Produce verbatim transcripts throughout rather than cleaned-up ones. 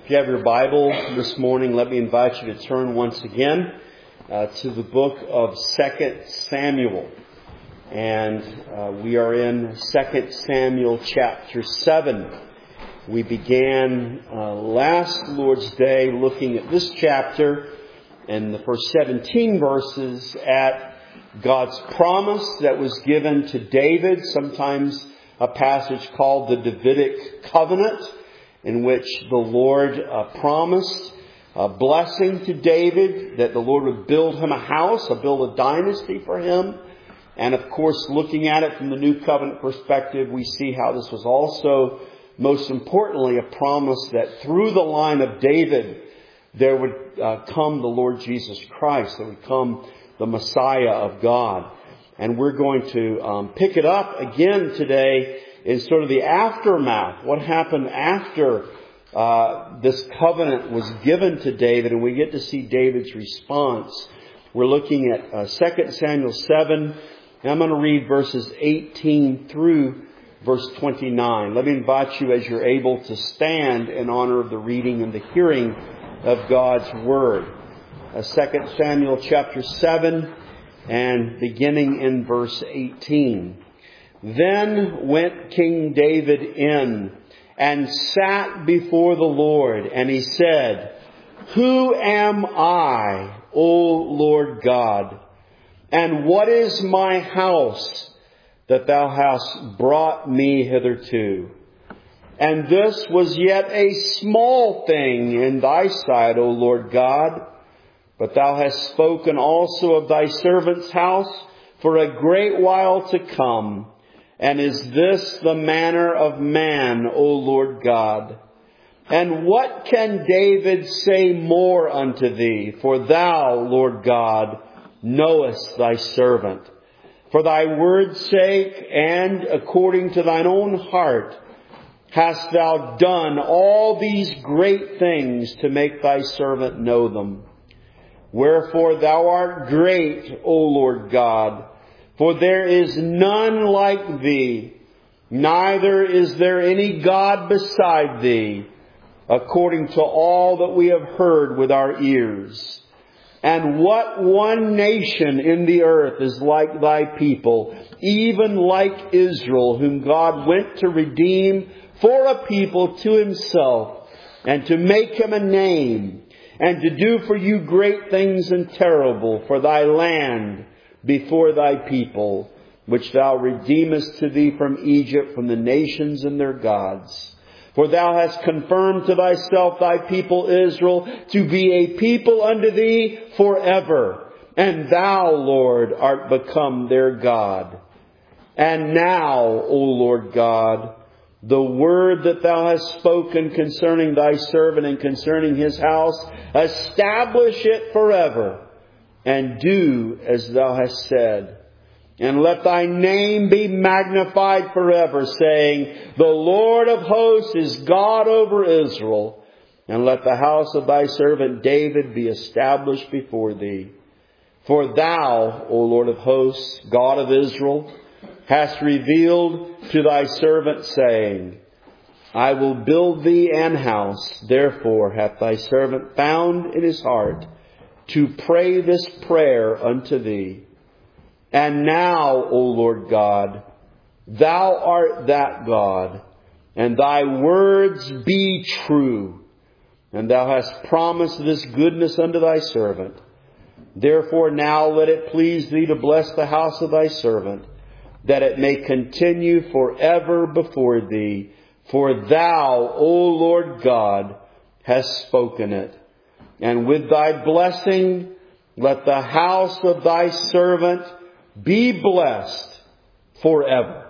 If you have your Bible this morning, let me invite you to turn once again uh, to the book of Second Samuel. And uh, we are in Second Samuel chapter seven. We began uh, last Lord's Day looking at this chapter and the first seventeen verses at God's promise that was given to David, sometimes a passage called the Davidic Covenant, in which the Lord uh, promised a blessing to David, that the Lord would build him a house, or build a dynasty for him. And of course, looking at it from the New Covenant perspective, we see how this was also, most importantly, a promise that through the line of David, there would uh, come the Lord Jesus Christ, there would come the Messiah of God. And we're going to um, pick it up again today in sort of the aftermath. What happened after uh, this covenant was given to David, and we get to see David's response. We're looking at uh, Second Samuel seven, and I'm going to read verses eighteen through verse twenty-nine. Let me invite you, as you're able, to stand in honor of the reading and the hearing of God's Word. Uh, Second Samuel chapter seven, and beginning in verse eighteen. Then went King David in and sat before the Lord, and he said, Who am I, O Lord God? And what is my house that thou hast brought me hitherto? And this was yet a small thing in thy sight, O Lord God. But thou hast spoken also of thy servant's house for a great while to come. And is this the manner of man, O Lord God? And what can David say more unto thee? For thou, Lord God, knowest thy servant. For thy word's sake and according to thine own heart hast thou done all these great things to make thy servant know them. Wherefore thou art great, O Lord God, for there is none like thee, neither is there any God beside thee, according to all that we have heard with our ears. And what one nation in the earth is like thy people, even like Israel, whom God went to redeem for a people to himself, and to make him a name, and to do for you great things and terrible for thy land before thy people, which thou redeemest to thee from Egypt, from the nations and their gods. For thou hast confirmed to thyself thy people Israel to be a people unto thee forever. And thou, Lord, art become their God. And now, O Lord God, the word that thou hast spoken concerning thy servant and concerning his house, establish it forever, and do as thou hast said. And let thy name be magnified forever, saying, The Lord of hosts is God over Israel. And let the house of thy servant David be established before thee. For thou, O Lord of hosts, God of Israel, hast revealed to thy servant, saying, I will build thee an house. Therefore hath thy servant found in his heart to pray this prayer unto thee. And now, O Lord God, thou art that God, and thy words be true. And thou hast promised this goodness unto thy servant. Therefore now let it please thee to bless the house of thy servant, that it may continue forever before thee. For thou, O Lord God, hast spoken it. And with thy blessing, let the house of thy servant be blessed forever.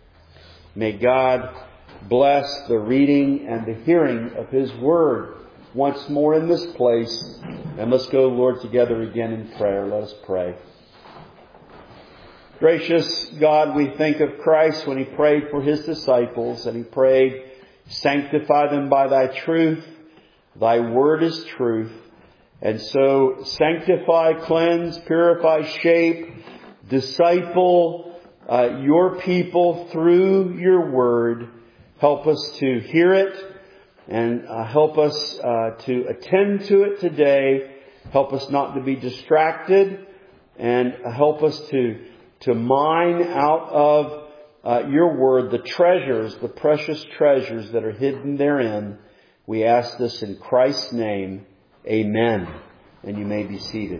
May God bless the reading and the hearing of his word once more in this place. And let's go, Lord, together again in prayer. Let us pray. Gracious God, we think of Christ when he prayed for his disciples, and he prayed, sanctify them by thy truth. Thy word is truth. And so sanctify, cleanse, purify, shape, disciple uh, your people through your word. Help us to hear it And uh, help us uh, to attend to it today. Help us not to be distracted. And help us to, to mine out of uh, your word the treasures, the precious treasures that are hidden therein. We ask this in Christ's name. Amen. And you may be seated.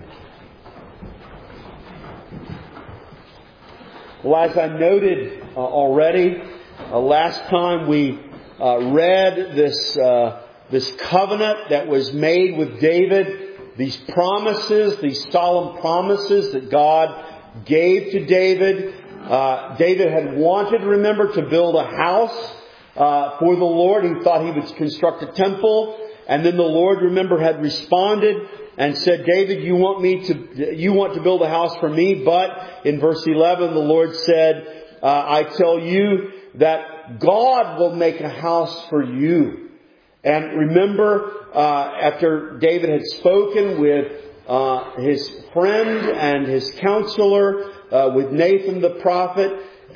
Well, as I noted uh, already, uh, last time we uh, read this uh, this covenant that was made with David, these promises, these solemn promises that God gave to David. Uh, David had wanted, remember, to build a house uh, for the Lord. He thought he would construct a temple. And then the Lord, remember, had responded and said, David, you want me to, you want to build a house for me. But in verse eleven, the Lord said, uh, I tell you that God will make a house for you. And remember, uh, after David had spoken with uh, his friend and his counselor, uh, with Nathan the prophet,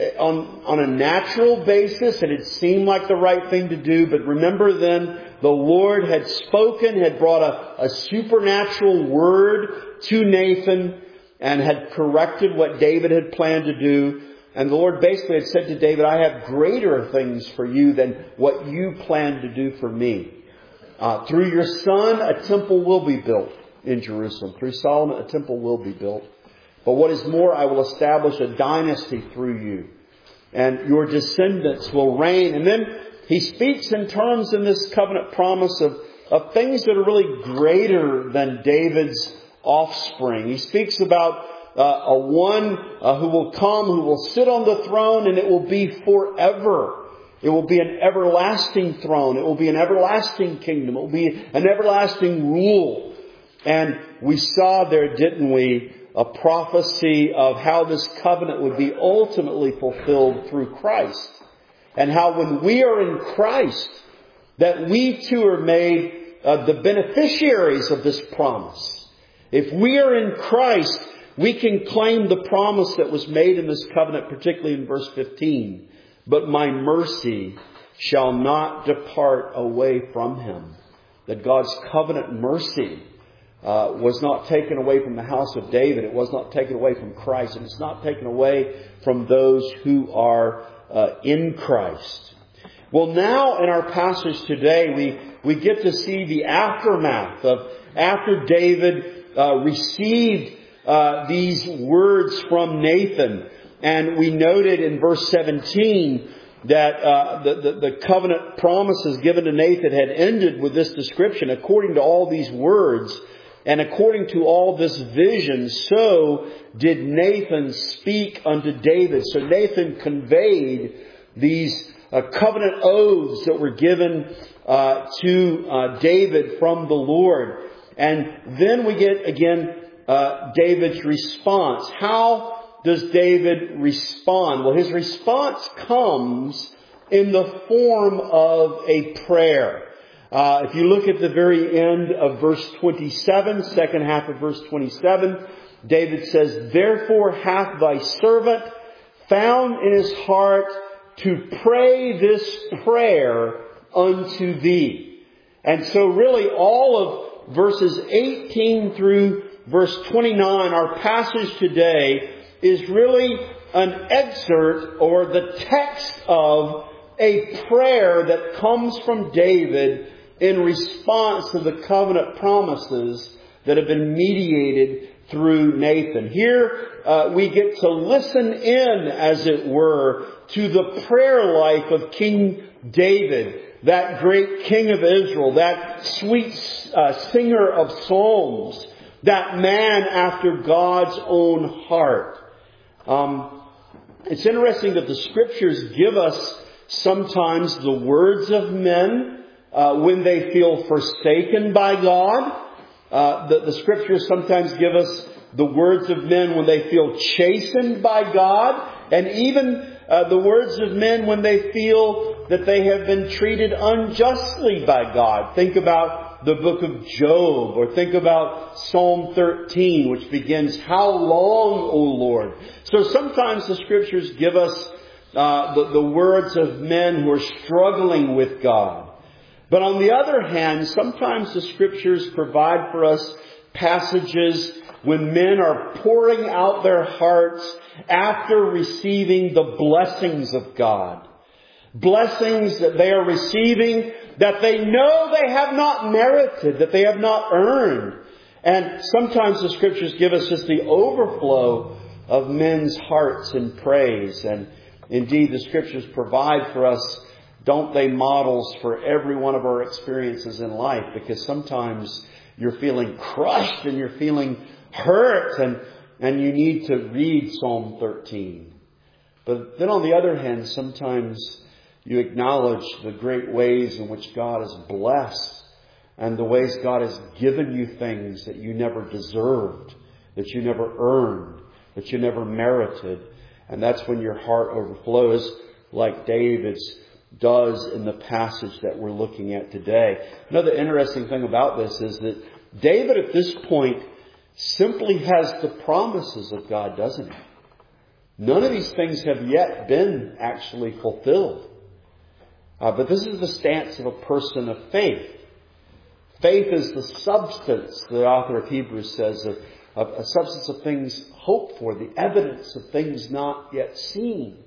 on, on a natural basis, and it seemed like the right thing to do. But remember then, the Lord had spoken, had brought a, a supernatural word to Nathan and had corrected what David had planned to do. And the Lord basically had said to David, I have greater things for you than what you planned to do for me. Uh, through your son, a temple will be built in Jerusalem. Through Solomon, a temple will be built. But what is more, I will establish a dynasty through you. And your descendants will reign. And then he speaks in terms in this covenant promise of, of things that are really greater than David's offspring. He speaks about uh, a one uh, who will come, who will sit on the throne, and it will be forever. It will be an everlasting throne. It will be an everlasting kingdom. It will be an everlasting rule. And we saw there, didn't we, a prophecy of how this covenant would be ultimately fulfilled through Christ. And how when we are in Christ, that we too are made uh, the beneficiaries of this promise. If we are in Christ, we can claim the promise that was made in this covenant, particularly in verse fifteen. But my mercy shall not depart away from him. That God's covenant mercy uh, was not taken away from the house of David. It was not taken away from Christ. And it's not taken away from those who are Uh, in Christ. Well, now in our passage today, we, we get to see the aftermath of after David uh, received uh, these words from Nathan. And we noted in verse seventeen that uh, the, the, the covenant promises given to Nathan had ended with this description. According to all these words and according to all this vision, so did Nathan speak unto David. So Nathan conveyed these uh, covenant oaths that were given uh, to uh, David from the Lord. And then we get again uh, David's response. How does David respond? Well, his response comes in the form of a prayer. Uh, if you look at the very end of verse twenty-seven, second half of verse twenty-seven, David says, Therefore hath thy servant found in his heart to pray this prayer unto thee. And so really all of verses eighteen through verse twenty-nine, our passage today, is really an excerpt or the text of a prayer that comes from David in response to the covenant promises that have been mediated through Nathan. Here uh, we get to listen in, as it were, to the prayer life of King David, that great king of Israel, that sweet uh, singer of psalms, that man after God's own heart. Um, it's interesting that the Scriptures give us sometimes the words of men Uh, when they feel forsaken by God. Uh, the, the Scriptures sometimes give us the words of men when they feel chastened by God. And even uh, the words of men when they feel that they have been treated unjustly by God. Think about the book of Job, or think about Psalm thirteen, which begins, How long, O Lord? So sometimes the Scriptures give us uh, the, the words of men who are struggling with God. But on the other hand, sometimes the Scriptures provide for us passages when men are pouring out their hearts after receiving the blessings of God. Blessings that they are receiving that they know they have not merited, that they have not earned. And sometimes the Scriptures give us just the overflow of men's hearts in praise. And indeed, the Scriptures provide for us, don't they, models for every one of our experiences in life. Because sometimes you're feeling crushed and you're feeling hurt and, and you need to read Psalm thirteen. But then on the other hand, sometimes you acknowledge the great ways in which God has blessed and the ways God has given you things that you never deserved, that you never earned, that you never merited. And that's when your heart overflows like David's does in the passage that we're looking at today. Another interesting thing about this is that David at this point simply has the promises of God, doesn't he? None of these things have yet been actually fulfilled. Uh, but this is the stance of a person of faith. Faith is the substance, the author of Hebrews says, of, of a substance of things hoped for, the evidence of things not yet seen.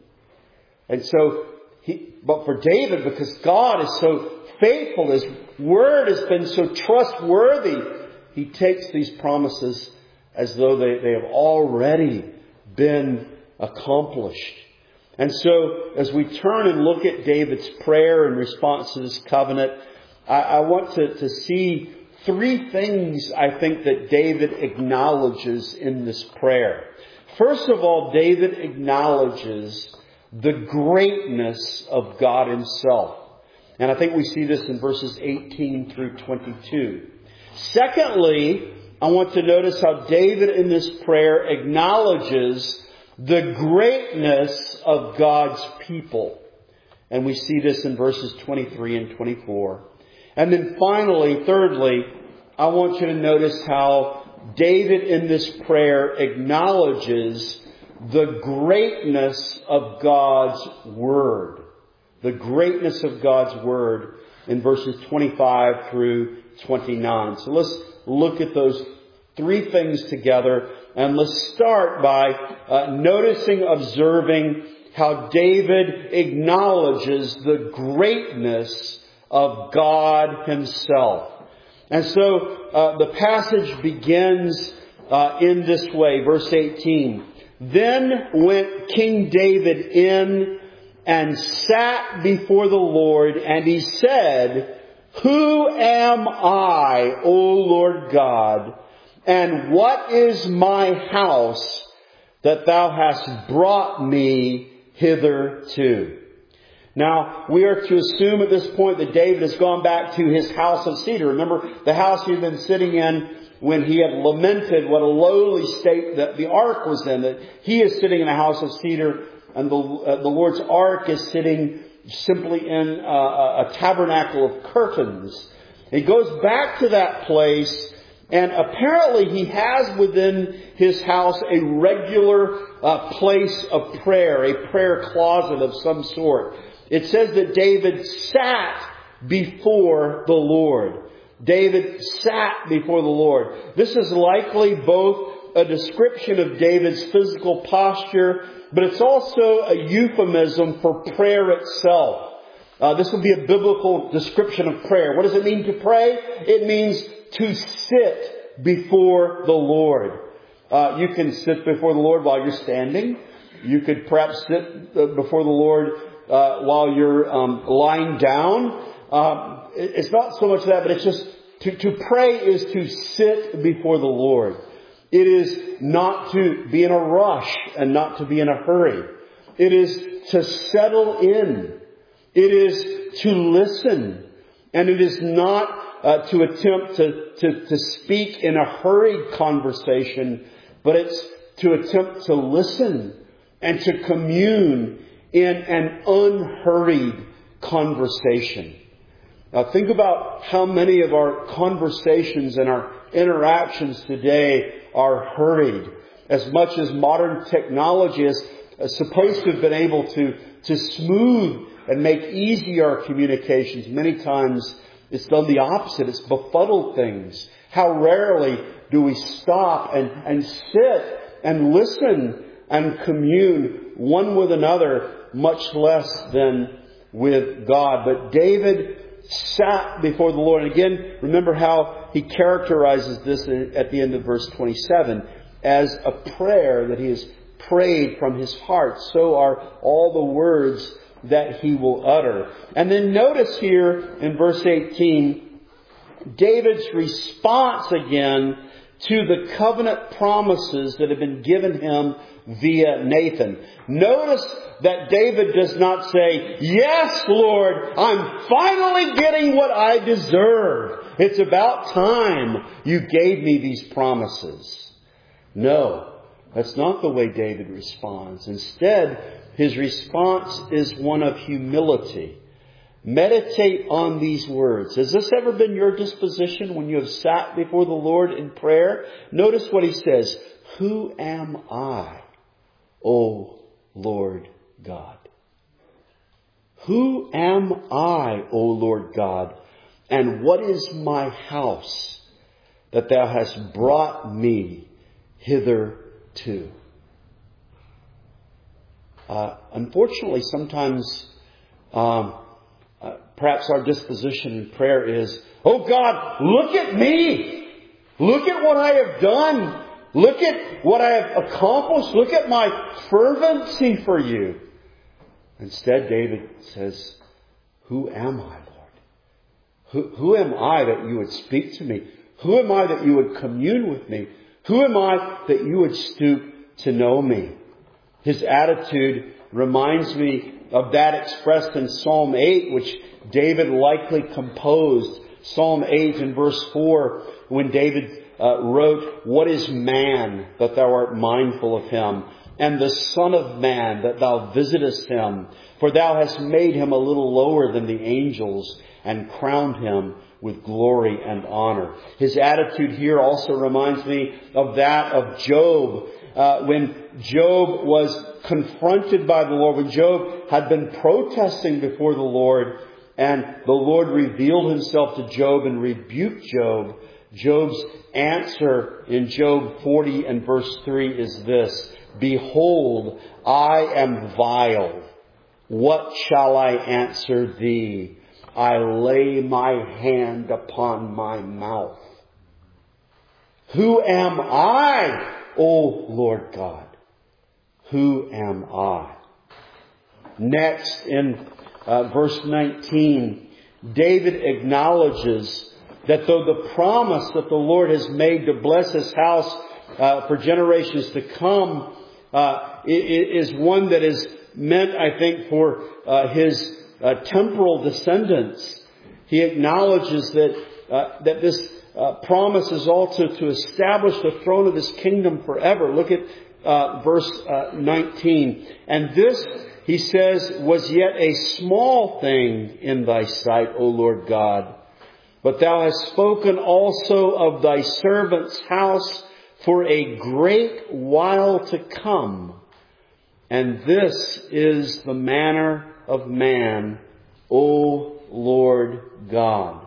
And so, he, but for David, because God is so faithful, His word has been so trustworthy, he takes these promises as though they, they have already been accomplished. And so, as we turn and look at David's prayer in response to this covenant, I, I want to, to see three things I think that David acknowledges in this prayer. First of all, David acknowledges the greatness of God Himself. And I think we see this in verses eighteen through twenty-two. Secondly, I want to notice how David in this prayer acknowledges the greatness of God's people. And we see this in verses twenty-three and twenty-four. And then finally, thirdly, I want you to notice how David in this prayer acknowledges the greatness of God's Word. The greatness of God's Word in verses twenty-five through twenty-nine. So let's look at those three things together. And let's start by uh, noticing, observing how David acknowledges the greatness of God Himself. And so uh, the passage begins uh, in this way, verse eighteen. Then went King David in and sat before the Lord, and he said, Who am I, O Lord God? And what is my house that thou hast brought me hitherto? Now, we are to assume at this point that David has gone back to his house of cedar. Remember, the house he had been sitting in when he had lamented what a lowly state that the ark was in. That he is sitting in a house of cedar, and the, uh, the Lord's ark is sitting simply in uh, a tabernacle of curtains. He goes back to that place. And apparently he has within his house a regular uh, place of prayer, a prayer closet of some sort. It says that David sat before the Lord. David sat before the Lord. This is likely both a description of David's physical posture, but it's also a euphemism for prayer itself. Uh, this would be a biblical description of prayer. What does it mean to pray? It means to sit before the Lord. Uh, you can sit before the Lord while you're standing. You could perhaps sit before the Lord uh, while you're um, lying down. Um, it's not so much that, but it's just to, to pray is to sit before the Lord. It is not to be in a rush and not to be in a hurry. It is to settle in. It is to listen. And it is not Uh, to attempt to, to, to speak in a hurried conversation, but it's to attempt to listen and to commune in an unhurried conversation. Now think about how many of our conversations and our interactions today are hurried. As much as modern technology is supposed to have been able to, to smooth and make easy our communications, many times it's done the opposite. It's befuddled things. How rarely do we stop and, and sit and listen and commune one with another, much less than with God. But David sat before the Lord. And again, remember how he characterizes this at the end of verse twenty-seven as a prayer that he has prayed from his heart. So are all the words that he will utter. And then notice here in verse eighteen, David's response again to the covenant promises that have been given him via Nathan. Notice that David does not say, "Yes, Lord, I'm finally getting what I deserve. It's about time you gave me these promises." No, that's not the way David responds. Instead, his response is one of humility. Meditate on these words. Has this ever been your disposition when you have sat before the Lord in prayer? Notice what he says. "Who am I, O Lord God? Who am I, O Lord God? And what is my house that thou hast brought me hitherto?" Uh, unfortunately, sometimes um, uh, perhaps our disposition in prayer is, "Oh God, look at me. Look at what I have done. Look at what I have accomplished. Look at my fervency for you." Instead, David says, "Who am I, Lord? Who, who am I that you would speak to me? Who am I that you would commune with me? Who am I that you would stoop to know me?" His attitude reminds me of that expressed in Psalm eight, which David likely composed. Psalm eight in verse four, when David uh, wrote, "What is man that thou art mindful of him? And the Son of Man that thou visitest him? For thou hast made him a little lower than the angels and crowned him with glory and honor." His attitude here also reminds me of that of Job. Uh, when Job was confronted by the Lord, when Job had been protesting before the Lord, and the Lord revealed himself to Job and rebuked Job, Job's answer in Job forty and verse three is this: "Behold, I am vile. What shall I answer thee? I lay my hand upon my mouth. Who am I, O Lord God? Who am I?" Next, in uh, verse nineteen, David acknowledges that though the promise that the Lord has made to bless his house uh, for generations to come uh, is one that is meant, I think, for uh, his uh, temporal descendants. He acknowledges that uh, that this uh, promise is also to establish the throne of his kingdom forever. Look at uh, verse uh, nineteen. "And this," he says, "was yet a small thing in thy sight, O Lord God. But thou hast spoken also of thy servant's house for a great while to come. And this is the manner of man, O Lord God."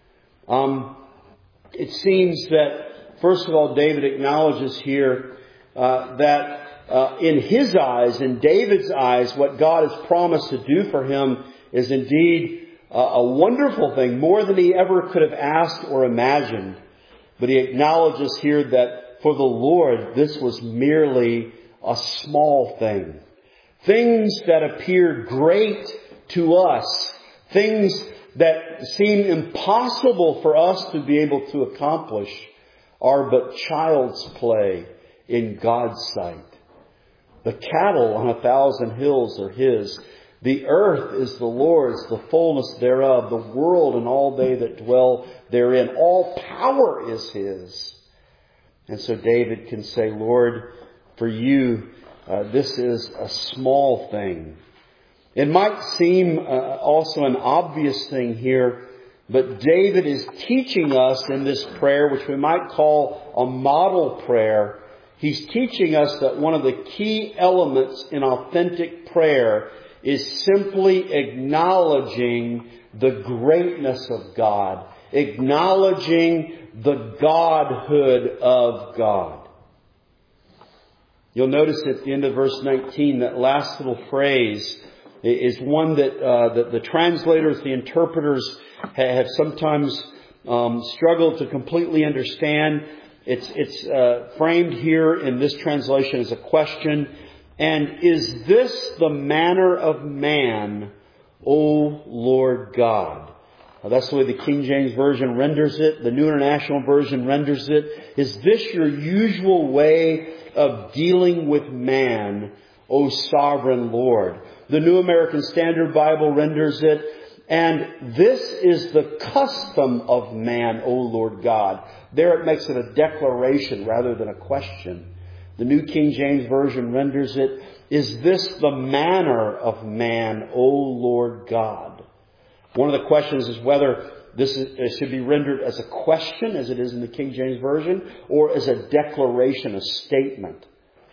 Um, it seems that, first of all, David acknowledges here uh, that uh, in his eyes, in David's eyes, what God has promised to do for him is indeed a wonderful thing, more than he ever could have asked or imagined. But he acknowledges here that for the Lord, this was merely a small thing. Things that appear great to us, things that seem impossible for us to be able to accomplish, are but child's play in God's sight. The cattle on a thousand hills are His. The earth is the Lord's, the fullness thereof, the world and all they that dwell therein. All power is His. And so David can say, Lord, for you, uh, this is a small thing. It might seem uh, also an obvious thing here, but David is teaching us in this prayer, which we might call a model prayer. He's teaching us that one of the key elements in authentic prayer is simply acknowledging the greatness of God, acknowledging the Godhood of God. You'll notice at the end of verse nineteen, that last little phrase is one that, uh, that the translators, the interpreters have sometimes um, struggled to completely understand. It's, it's uh, framed here in this translation as a question. And is this the manner of man, O Lord God? Now, that's the way the King James Version renders it. The New International Version renders it. Is this your usual way of dealing with man, O sovereign Lord? The New American Standard Bible renders it, and this is the custom of man, O Lord God. There it makes it a declaration rather than a question. The New King James Version renders it, is this the manner of man, O Lord God? One of the questions is whether this is, should be rendered as a question, as it is in the King James Version, or as a declaration, a statement.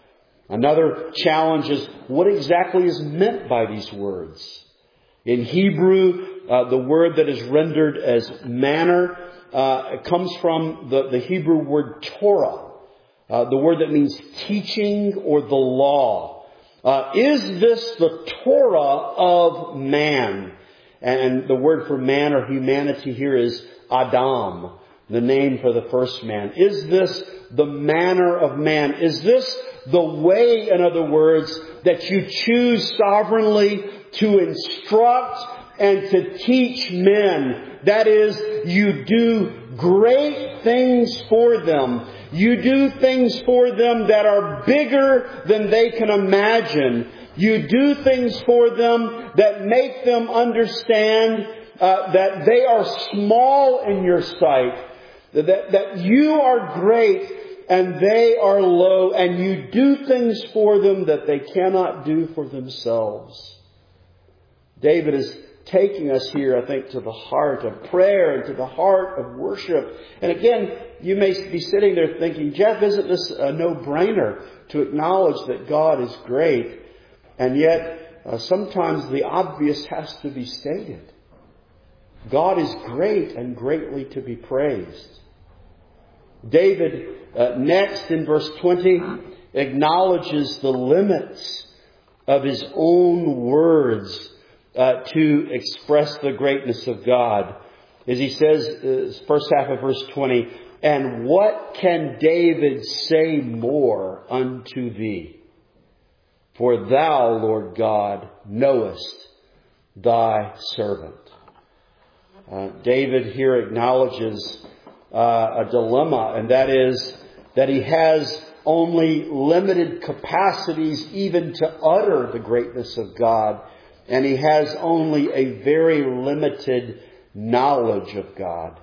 Another challenge is, what exactly is meant by these words? In Hebrew, uh, the word that is rendered as manner uh, comes from the, the Hebrew word Torah, uh, the word that means teaching or the law. Uh, is this the Torah of man? And the word for man or humanity here is Adam, the name for the first man. Is this the manner of man? Is this the way, in other words, that you choose sovereignly to instruct and to teach men? That is, you do great things for them. You do things for them that are bigger than they can imagine. You do things for them that make them understand uh, that they are small in your sight. That, that you are great and they are low, and you do things for them that they cannot do for themselves. David is taking us here, I think, to the heart of prayer and to the heart of worship. And again, you may be sitting there thinking, Jeff, isn't this a no-brainer to acknowledge that God is great? And yet, uh, sometimes the obvious has to be stated. God is great and greatly to be praised. David, uh, next in verse twenty, acknowledges the limits of his own words uh, to express the greatness of God. As he says, uh, first half of verse twenty, and what can David say more unto thee? For thou, Lord God, knowest thy servant. Uh, David here acknowledges uh, a dilemma, and that is that he has only limited capacities even to utter the greatness of God, and he has only a very limited knowledge of God.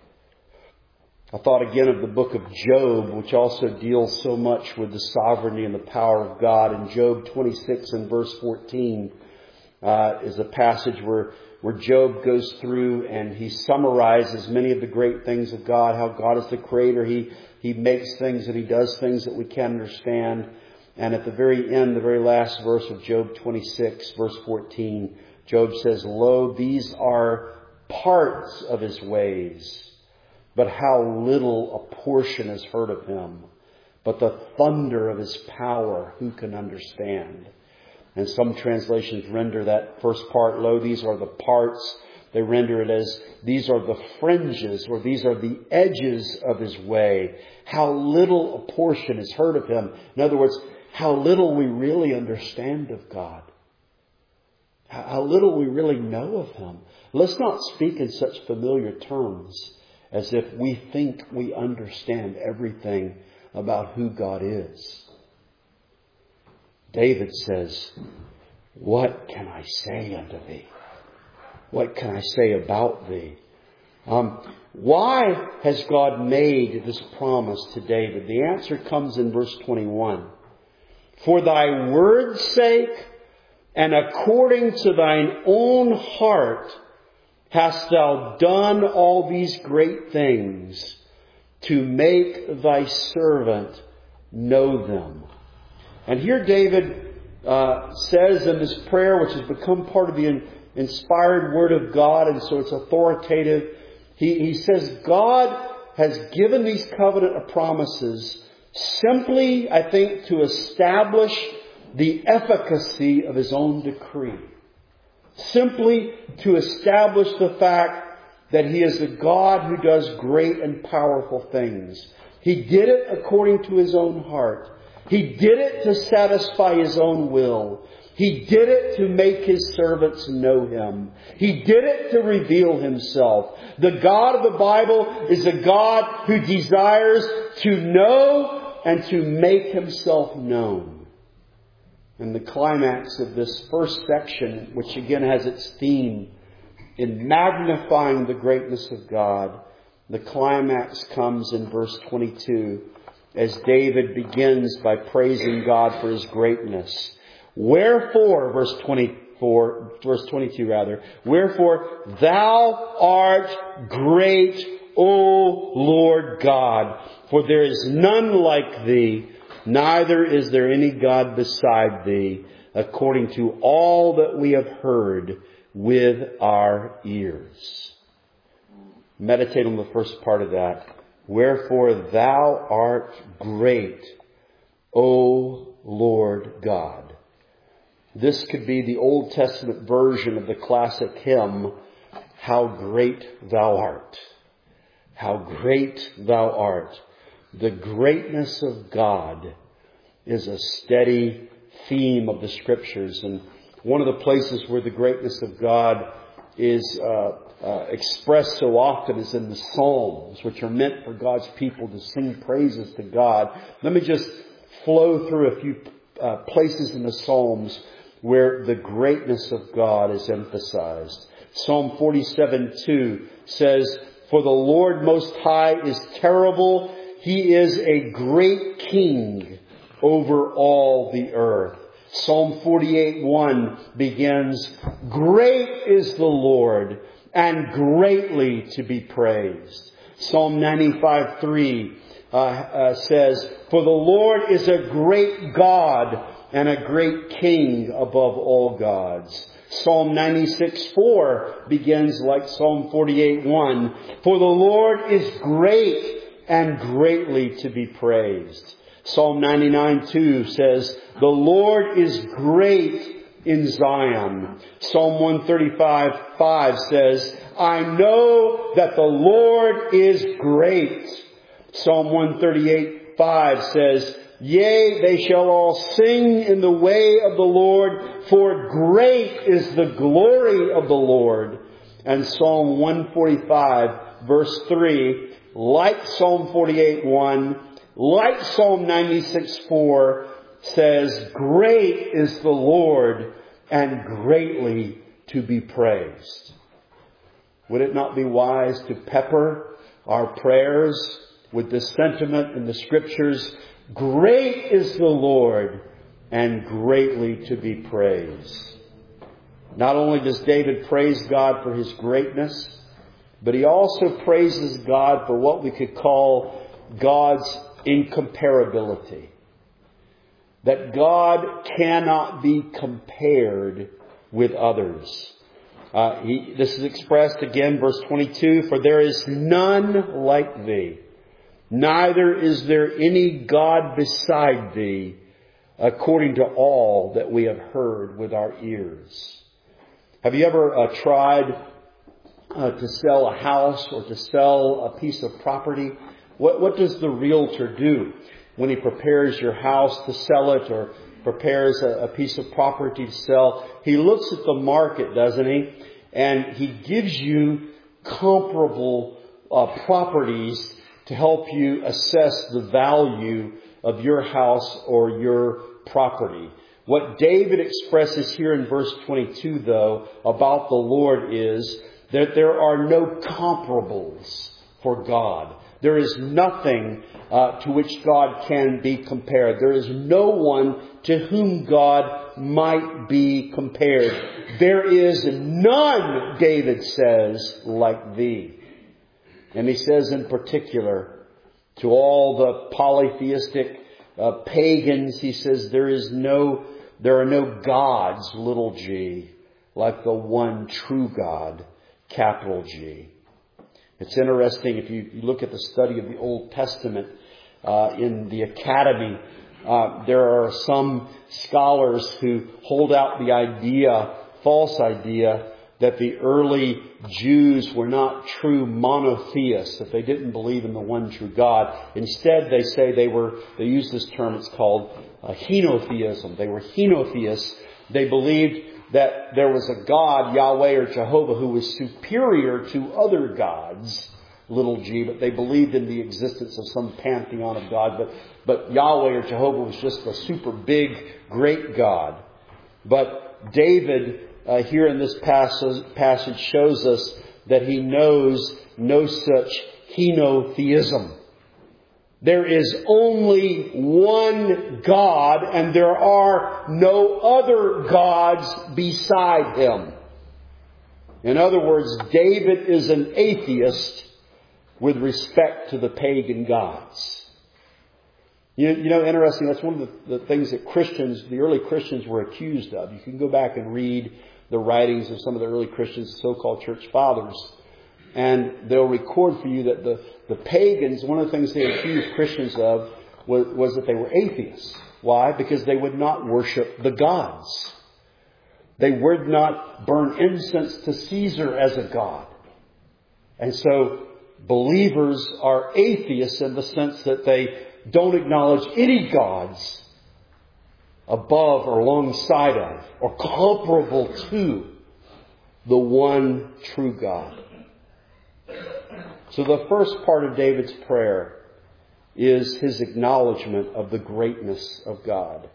I thought again of the book of Job, which also deals so much with the sovereignty and the power of God. In Job twenty-six and verse fourteen uh, is a passage where, where Job goes through and he summarizes many of the great things of God, how God is the creator. He, he makes things and he does things that we can't understand. And at the very end, the very last verse of Job twenty-six, verse fourteen, Job says, lo, these are parts of his ways. But how little a portion is heard of him. But the thunder of his power, who can understand? And some translations render that first part, lo, these are the parts. They render it as, these are the fringes, or these are the edges of his way. How little a portion is heard of him. In other words, how little we really understand of God. How little we really know of him. Let's not speak in such familiar terms as if we think we understand everything about who God is. David says, what can I say unto thee? What can I say about thee? Um, why has God made this promise to David? The answer comes in verse twenty-one. For thy word's sake and according to thine own heart hast thou done all these great things to make thy servant know them. And here David uh, says in this prayer, which has become part of the in, inspired Word of God, and so it's authoritative. He, he says God has given these covenant promises simply, I think, to establish the efficacy of His own decree. Simply to establish the fact that He is a God who does great and powerful things. He did it according to His own heart. He did it to satisfy His own will. He did it to make His servants know Him. He did it to reveal Himself. The God of the Bible is a God who desires to know and to make Himself known. And the climax of this first section, which again has its theme in magnifying the greatness of God, the climax comes in verse twenty-two as David begins by praising God for His greatness. Wherefore, verse twenty-four, verse twenty-two rather, wherefore thou art great, O Lord God, for there is none like Thee, neither is there any God beside Thee, according to all that we have heard with our ears. Meditate on the first part of that. Wherefore thou art great, O Lord God. This could be the Old Testament version of the classic hymn, How Great Thou Art. How great Thou art. The greatness of God is a steady theme of the Scriptures. And one of the places where the greatness of God is uh, uh, expressed so often is in the Psalms, which are meant for God's people to sing praises to God. Let me just flow through a few uh, places in the Psalms where the greatness of God is emphasized. Psalm forty-seven two says, For the Lord Most High is terrible. He is a great king over all the earth. Psalm forty-eight one begins, Great is the Lord, and greatly to be praised. Psalm ninety-five three uh, uh, says, For the Lord is a great God and a great king above all gods. Psalm ninety-six four begins like Psalm forty-eight one, For the Lord is great and greatly to be praised. Psalm ninety-nine two says, The Lord is great in Zion. Psalm one thirty-five five says, I know that the Lord is great. Psalm one thirty-eight five says, Yea, they shall all sing in the way of the Lord, for great is the glory of the Lord. And Psalm one forty-five verse three, like Psalm forty-eight one, like Psalm ninety-six four, says, Great is the Lord and greatly to be praised. Would it not be wise to pepper our prayers with this sentiment in the Scriptures? Great is the Lord and greatly to be praised. Not only does David praise God for His greatness, but he also praises God for what we could call God's incomparability. That God cannot be compared with others. Uh, he, this is expressed again, verse twenty-two, For there is none like Thee, neither is there any God beside Thee, according to all that we have heard with our ears. Have you ever uh, tried uh, to sell a house or to sell a piece of property? What, what does the realtor do when he prepares your house to sell it or prepares a, a piece of property to sell? He looks at the market, doesn't he? And he gives you comparable uh, properties to help you assess the value of your house or your property. What David expresses here in verse twenty-two, though, about the Lord is that there are no comparables for God. There is nothing uh, to which God can be compared. There is no one to whom God might be compared. There is none, David says, like Thee. And he says in particular, to all the polytheistic uh, pagans, he says, there is no There are no gods, little g, like the one true God, capital G. It's interesting if you, you look at the study of the Old Testament uh, in the academy. Uh, there are some scholars who hold out the idea, false idea, that the early Jews were not true monotheists, that they didn't believe in the one true God. Instead, they say they were, they use this term, it's called uh, henotheism. They were henotheists. They believed that there was a God, Yahweh or Jehovah, who was superior to other gods, little g, but they believed in the existence of some pantheon of God. But, but Yahweh or Jehovah was just a super big, great God. But David, uh, here in this passage, passage shows us that he knows no such henotheism. There is only one God, and there are no other gods beside Him. In other words, David is an atheist with respect to the pagan gods. You, you know, interesting, that's one of the, the things that Christians, the early Christians were accused of. You can go back and read the writings of some of the early Christians, so-called church fathers, and they'll record for you that the, the pagans, one of the things they accused Christians of was, was that they were atheists. Why? Because they would not worship the gods. They would not burn incense to Caesar as a god. And so believers are atheists in the sense that they don't acknowledge any gods above or alongside of or comparable to the one true God. So the first part of David's prayer is his acknowledgement of the greatness of God.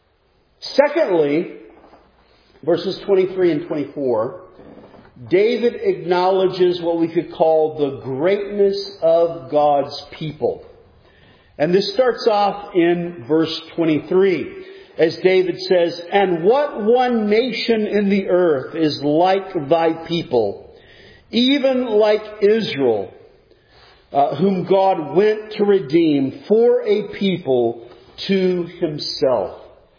Secondly, verses twenty-three and twenty-four, David acknowledges what we could call the greatness of God's people. And this starts off in verse twenty-three, as David says, "And what one nation in the earth is like thy people, even like Israel, uh, whom God went to redeem for a people to Himself."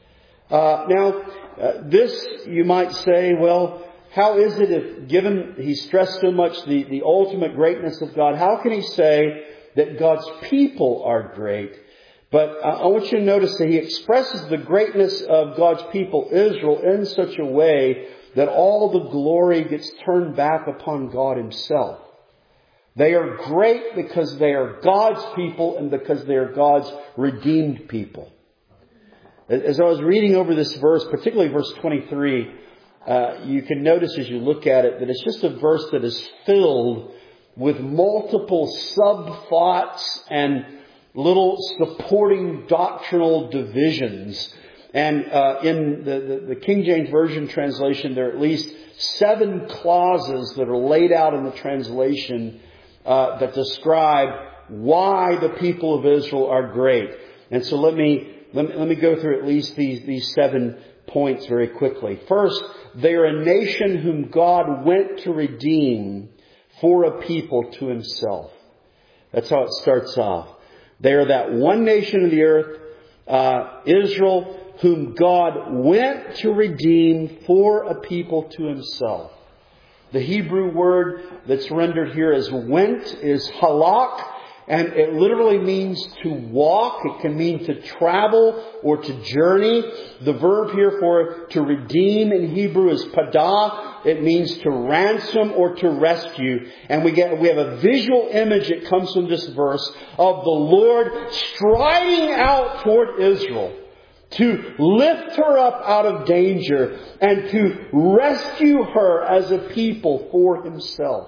Uh, now, uh, this, you might say, well, how is it if, given he stressed so much the, the ultimate greatness of God, how can he say that God's people are great? But uh, I want you to notice that he expresses the greatness of God's people, Israel, in such a way that all the glory gets turned back upon God Himself. They are great because they are God's people and because they are God's redeemed people. As I was reading over this verse, particularly verse twenty-three, uh, you can notice as you look at it that it's just a verse that is filled with multiple sub-thoughts and little supporting doctrinal divisions. And uh, in the, the, the King James Version translation, there are at least seven clauses that are laid out in the translation uh, that describe why the people of Israel are great. And so let me let me, let me go through at least these, these seven points very quickly. First, they are a nation whom God went to redeem for a people to Himself. That's how it starts off. They are that one nation of the earth, uh, Israel, whom God went to redeem for a people to Himself. The Hebrew word that's rendered here as went is halak, and it literally means to walk. It can mean to travel or to journey. The verb here for to redeem in Hebrew is padah. It means to ransom or to rescue. And we get we have a visual image that comes from this verse of the Lord striding out toward Israel to lift her up out of danger and to rescue her as a people for Himself.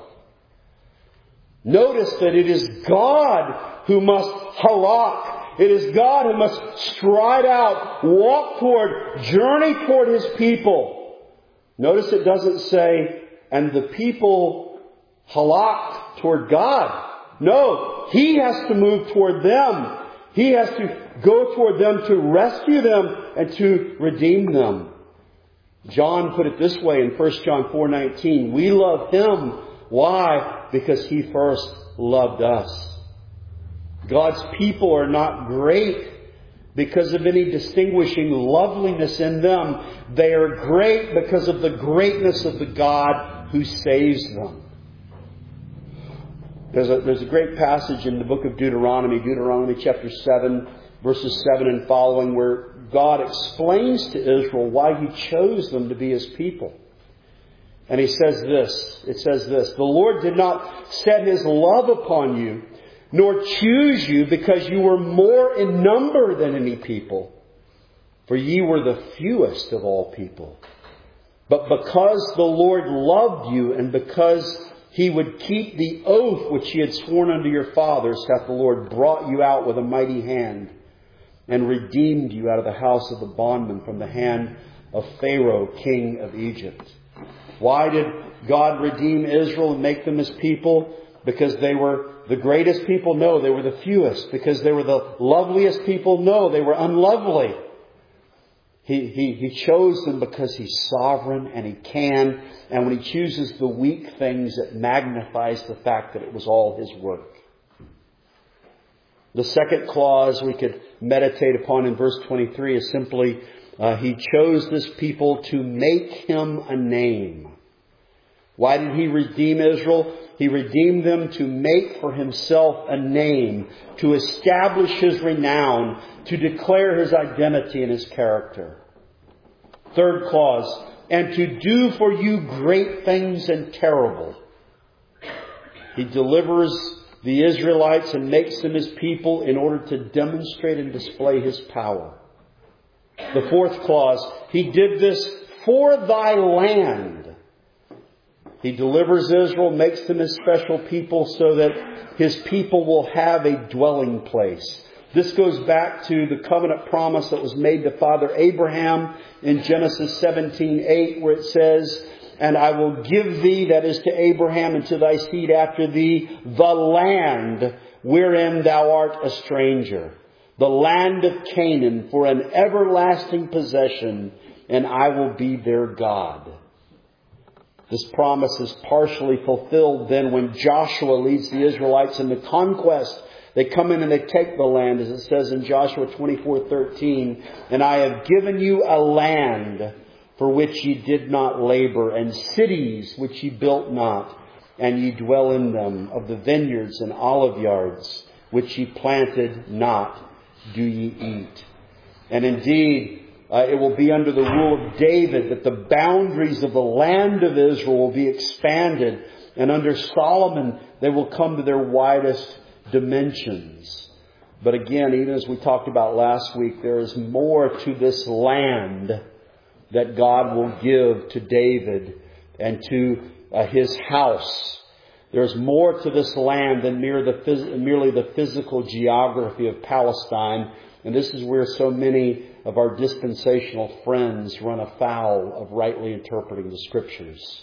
Notice that it is God who must halak. It is God who must stride out, walk toward, journey toward His people. Notice it doesn't say, and the people halak toward God. No, He has to move toward them. He has to go toward them to rescue them and to redeem them. John put it this way in First John four nineteen. We love Him. Why? Because He first loved us. God's people are not great because of any distinguishing loveliness in them. They are great because of the greatness of the God who saves them. There's a, there's a great passage in the book of Deuteronomy, Deuteronomy chapter seven, verses seven and following, where God explains to Israel why He chose them to be His people. And He says this, it says this, "The Lord did not set His love upon you, nor choose you because you were more in number than any people, for ye were the fewest of all people. But because the Lord loved you, and because He would keep the oath which He had sworn unto your fathers, hath the Lord brought you out with a mighty hand, and redeemed you out of the house of the bondman, from the hand of Pharaoh, king of Egypt." Why did God redeem Israel and make them His people? Because they were the greatest people? No, they were the fewest. Because they were the loveliest people? No, they were unlovely. He, he, he chose them because He's sovereign and He can. And when He chooses the weak things, it magnifies the fact that it was all His work. The second clause we could meditate upon in verse twenty-three is simply, uh, He chose this people to make Him a name. Why did He redeem Israel? He redeemed them to make for Himself a name, to establish His renown, to declare His identity and His character. Third clause, "and to do for you great things and terrible." He delivers the Israelites and makes them His people in order to demonstrate and display His power. The fourth clause, He did this for thy land. He delivers Israel, makes them His special people so that His people will have a dwelling place. This goes back to the covenant promise that was made to Father Abraham in Genesis seventeen eight, where it says, "And I will give thee," that is to Abraham, "and to thy seed after thee, the land wherein thou art a stranger, the land of Canaan, for an everlasting possession, and I will be their God." This promise is partially fulfilled then when Joshua leads the Israelites in the conquest. They come in and they take the land, as it says in Joshua twenty-four thirteen, "And I have given you a land for which ye did not labor, and cities which ye built not, and ye dwell in them. Of the vineyards and olive yards which ye planted not, do ye eat." And indeed, Uh, it will be under the rule of David that the boundaries of the land of Israel will be expanded. And under Solomon, they will come to their widest dimensions. But again, even as we talked about last week, there is more to this land that God will give to David and to uh, his house. There's more to this land than mere the phys- merely the physical geography of Palestine. And this is where so many of our dispensational friends run afoul of rightly interpreting the Scriptures.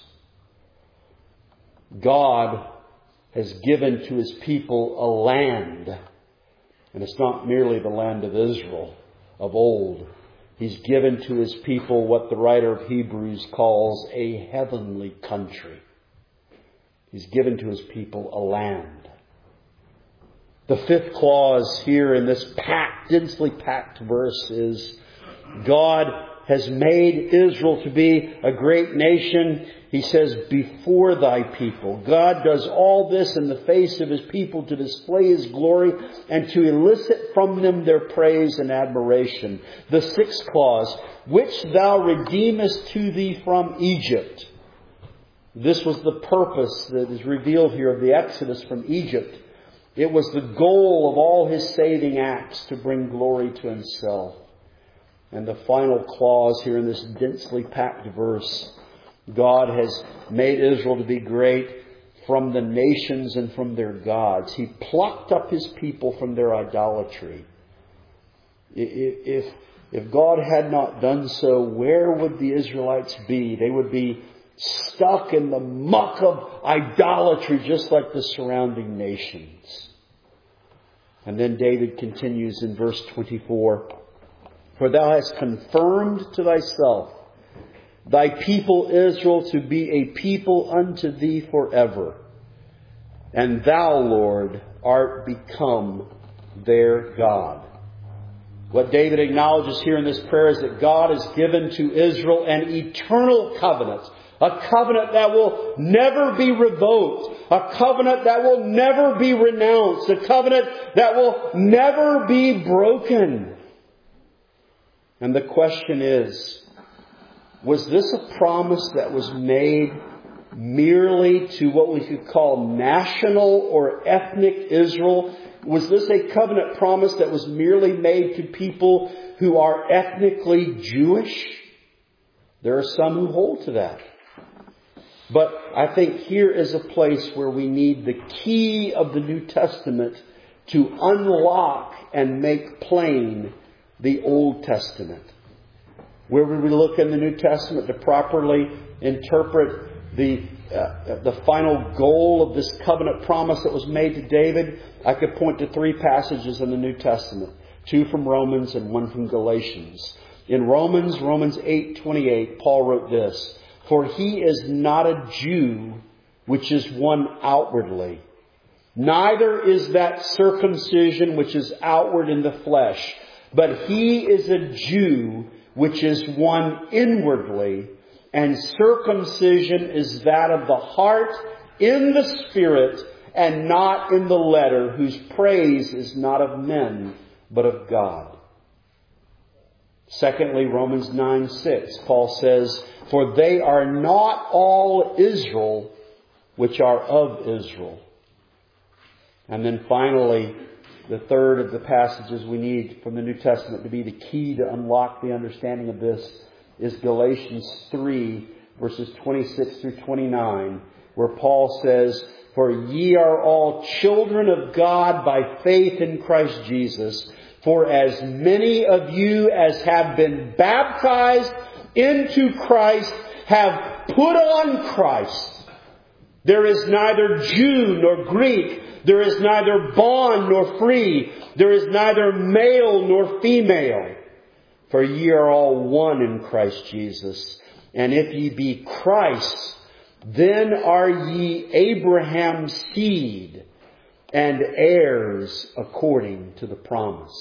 God has given to His people a land. And it's not merely the land of Israel of old. He's given to His people what the writer of Hebrews calls a heavenly country. He's given to His people a land. The fifth clause here in this packed, densely packed verse is, God has made Israel to be a great nation. He says, before thy people. God does all this in the face of His people to display His glory and to elicit from them their praise and admiration. The sixth clause, which thou redeemest to thee from Egypt. This was the purpose that is revealed here of the Exodus from Egypt. It was the goal of all His saving acts to bring glory to Himself. And the final clause here in this densely packed verse, God has made Israel to be great from the nations and from their gods. He plucked up His people from their idolatry. If, if God had not done so, where would the Israelites be? They would be stuck in the muck of idolatry, just like the surrounding nations. And then David continues in verse twenty-four, "For thou hast confirmed to thyself thy people Israel to be a people unto thee forever. And thou, Lord, art become their God." What David acknowledges here in this prayer is that God has given to Israel an eternal covenant. A covenant that will never be revoked. A covenant that will never be renounced. A covenant that will never be broken. And the question is, was this a promise that was made merely to what we could call national or ethnic Israel? Was this a covenant promise that was merely made to people who are ethnically Jewish? There are some who hold to that. But I think here is a place where we need the key of the New Testament to unlock and make plain the Old Testament. Where would we look in the New Testament to properly interpret the uh, the final goal of this covenant promise that was made to David? I could point to three passages in the New Testament. Two from Romans and one from Galatians. In Romans, Romans eight twenty-eight, Paul wrote this: "For he is not a Jew which is one outwardly. Neither is that circumcision which is outward in the flesh. But he is a Jew which is one inwardly. And circumcision is that of the heart in the spirit and not in the letter, whose praise is not of men but of God." Secondly, Romans nine six, Paul says, "For they are not all Israel which are of Israel." And then finally, the third of the passages we need from the New Testament to be the key to unlock the understanding of this is Galatians three, verses twenty-six through twenty-nine, where Paul says, "For ye are all children of God by faith in Christ Jesus. For as many of you as have been baptized into Christ have put on Christ. There is neither Jew nor Greek. There is neither bond nor free. There is neither male nor female. For ye are all one in Christ Jesus. And if ye be Christ's, then are ye Abraham's seed and heirs according to the promise."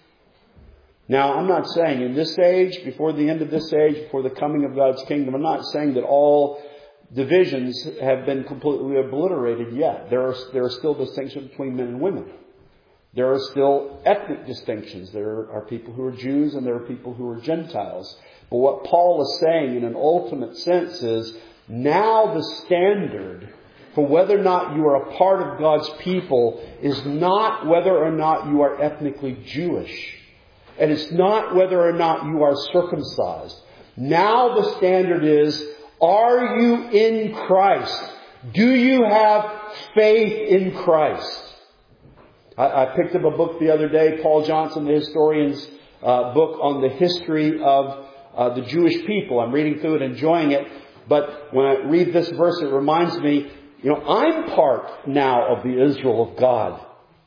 Now, I'm not saying in this age, before the end of this age, before the coming of God's kingdom, I'm not saying that all divisions have been completely obliterated yet. There are, there are still distinctions between men and women. There are still ethnic distinctions. There are people who are Jews and there are people who are Gentiles. But what Paul is saying in an ultimate sense is, now the standard for whether or not you are a part of God's people is not whether or not you are ethnically Jewish. And it's not whether or not you are circumcised. Now the standard is, are you in Christ? Do you have faith in Christ? I, I picked up a book the other day, Paul Johnson, the historian's uh, book on the history of uh, the Jewish people. I'm reading through it, enjoying it. But when I read this verse, it reminds me, you know, I'm part now of the Israel of God.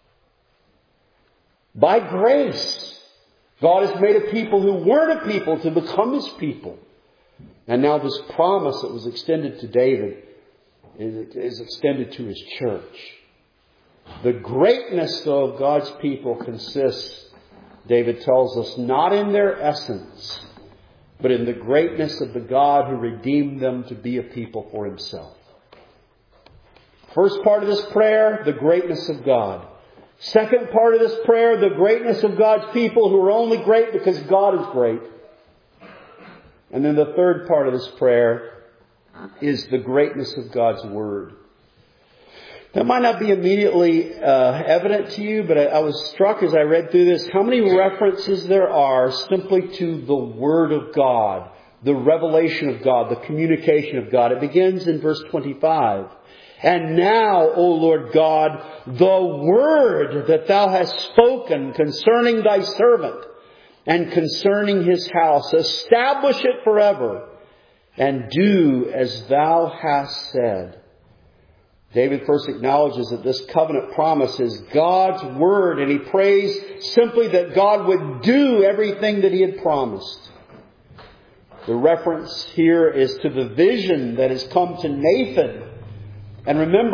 By grace. God has made a people who weren't a people to become His people. And now this promise that was extended to David is, is extended to His church. The greatness, though, of God's people consists, David tells us, not in their essence, but in the greatness of the God who redeemed them to be a people for Himself. First part of this prayer, the greatness of God. Second part of this prayer, the greatness of God's people who are only great because God is great. And then the third part of this prayer is the greatness of God's Word. That might not be immediately uh, evident to you, but I, I was struck as I read through this how many references there are simply to the Word of God, the revelation of God, the communication of God. It begins in verse twenty-five. "And now, O Lord God, the word that thou hast spoken concerning thy servant and concerning his house, establish it forever and do as thou hast said." David first acknowledges that this covenant promise is God's word, and he prays simply that God would do everything that He had promised. The reference here is to the vision that has come to Nathan. And remember,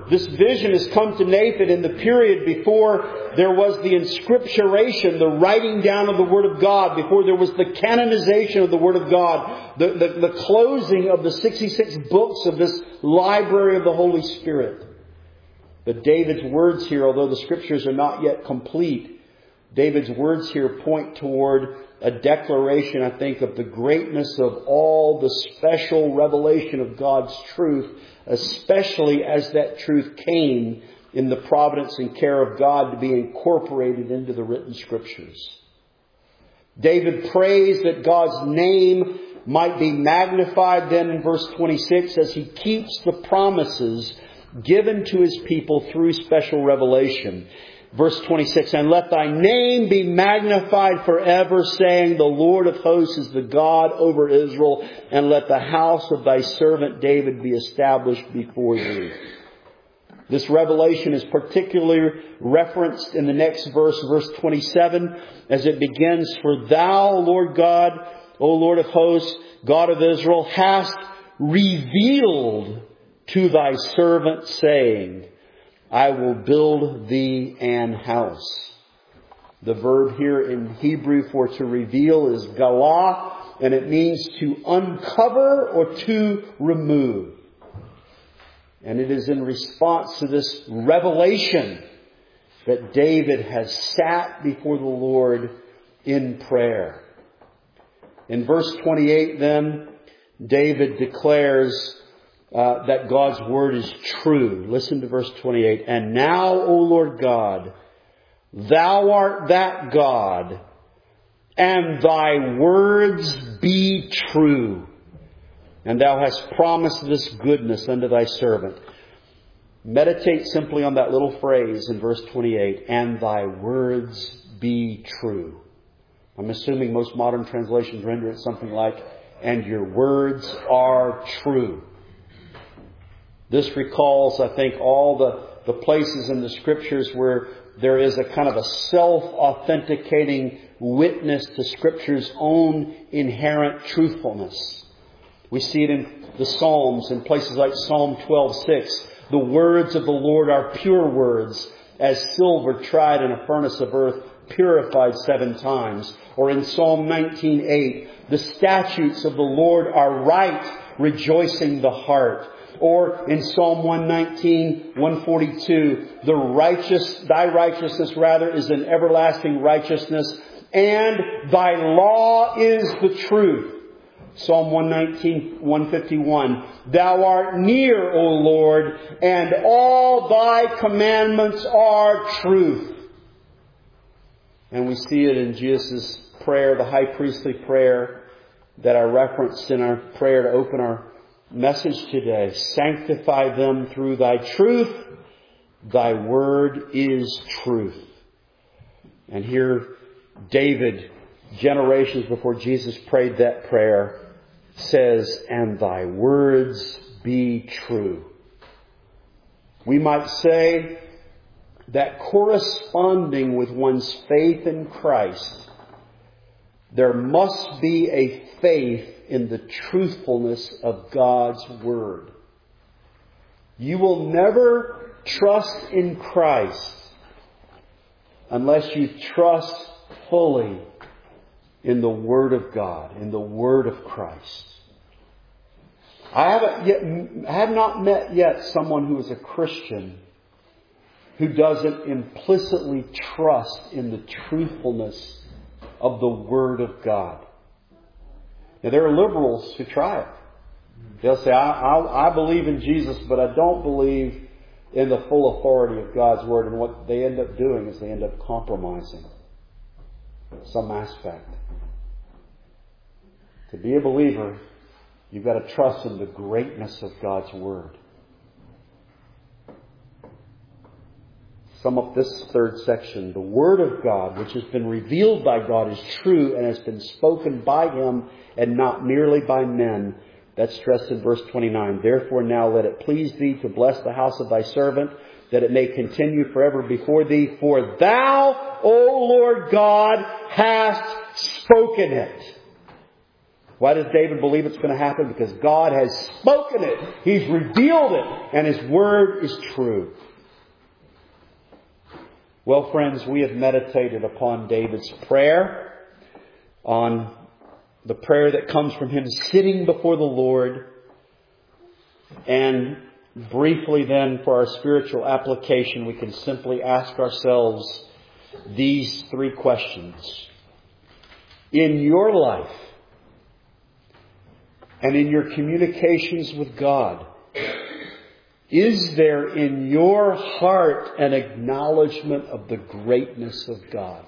this vision has come to Nathan in the period before there was the inscripturation, the writing down of the Word of God, before there was the canonization of the Word of God, the, the, the closing of the sixty-six books of this library of the Holy Spirit. But David's words here, although the Scriptures are not yet complete, David's words here point toward a declaration, I think, of the greatness of all the special revelation of God's truth, especially as that truth came in the providence and care of God to be incorporated into the written Scriptures. David prays that God's name might be magnified then in verse twenty-six as He keeps the promises given to His people through special revelation. Verse twenty-six, and let thy name be magnified forever, saying, the Lord of hosts is the God over Israel, and let the house of thy servant David be established before thee. This revelation is particularly referenced in the next verse, verse twenty-seven, as it begins, for thou, Lord God, O Lord of hosts, God of Israel, hast revealed to thy servant, saying, I will build thee an house. The verb here in Hebrew for to reveal is galah, and it means to uncover or to remove. And it is in response to this revelation that David has sat before the Lord in prayer. In verse twenty-eight then, David declares Uh, that God's Word is true. Listen to verse twenty-eight. And now, O Lord God, Thou art that God, and Thy words be true. And Thou hast promised this goodness unto Thy servant. Meditate simply on that little phrase in verse twenty-eight. And Thy words be true. I'm assuming most modern translations render it something like, and Your words are true. This recalls, I think, all the, the places in the Scriptures where there is a kind of a self-authenticating witness to Scripture's own inherent truthfulness. We see it in the Psalms, in places like Psalm twelve six. The words of the Lord are pure words, as silver tried in a furnace of earth, purified seven times. Or in Psalm nineteen eight, the statutes of the Lord are right, rejoicing the heart. Or in Psalm one nineteen, one forty-two, the righteous, thy righteousness rather is an everlasting righteousness, and thy law is the truth. Psalm one nineteen, one fifty-one, thou art near, O Lord, and all thy commandments are truth. And we see it in Jesus' prayer, the high priestly prayer that I referenced in our prayer to open our message today. Sanctify them through thy truth. Thy word is truth. And here David, generations before Jesus prayed that prayer, says, and thy words be true. We might say that corresponding with one's faith in Christ, there must be a faith in the truthfulness of God's Word. You will never trust in Christ unless you trust fully in the Word of God, in the Word of Christ. I haven't yet, I have not met yet someone who is a Christian who doesn't implicitly trust in the truthfulness of the Word of God. Now, there are liberals who try it. They'll say, I, I, I believe in Jesus, but I don't believe in the full authority of God's Word. And what they end up doing is they end up compromising some aspect. To be a believer, you've got to trust in the greatness of God's Word. Sum up this third section. The Word of God, which has been revealed by God, is true and has been spoken by Him and not merely by men. That's stressed in verse twenty-nine. Therefore now let it please Thee to bless the house of Thy servant, that it may continue forever before Thee. For Thou, O Lord God, hast spoken it. Why does David believe it's going to happen? Because God has spoken it. He's revealed it. And His Word is true. Well, friends, we have meditated upon David's prayer, on the prayer that comes from him sitting before the Lord. And briefly then, for our spiritual application, we can simply ask ourselves these three questions. In your life and in your communications with God, is there in your heart an acknowledgement of the greatness of God?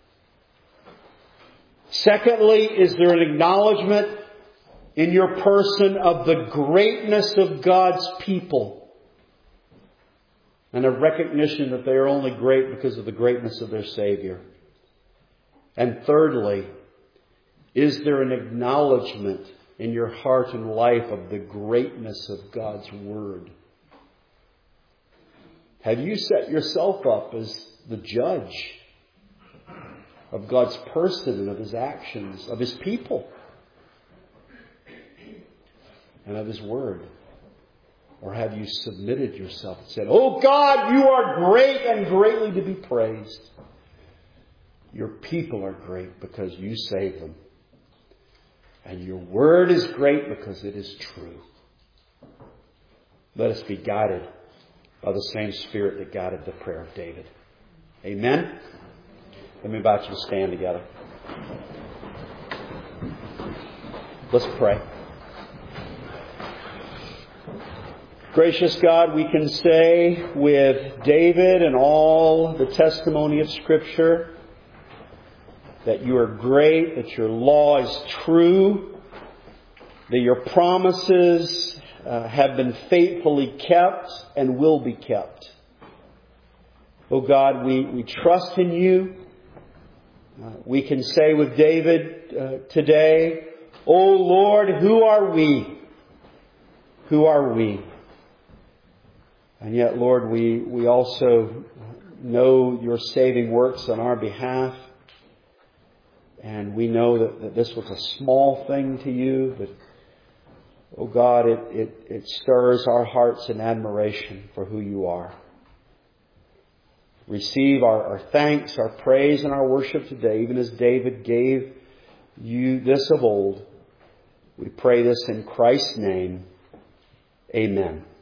Secondly, is there an acknowledgement in your person of the greatness of God's people? And a recognition that they are only great because of the greatness of their Savior. And thirdly, is there an acknowledgement in your heart and life of the greatness of God's Word? Have you set yourself up as the judge of God's person and of His actions, of His people, and of His Word? Or have you submitted yourself and said, "Oh God, you are great and greatly to be praised. Your people are great because you save them. And your Word is great because it is true." Let us be guided by the same Spirit that guided the prayer of David. Amen? Let me invite you to stand together. Let's pray. Gracious God, we can say with David and all the testimony of Scripture that you are great, that your law is true, that your promises uh, have been faithfully kept and will be kept. Oh God, we, we trust in you. Uh, we can say with David uh, today, "Oh Lord, who are we? Who are we?" And yet, Lord, we, we also know your saving works on our behalf. And we know that, that this was a small thing to you, but, oh God, it, it, it stirs our hearts in admiration for who you are. Receive our, our thanks, our praise, and our worship today, even as David gave you this of old. We pray this in Christ's name. Amen.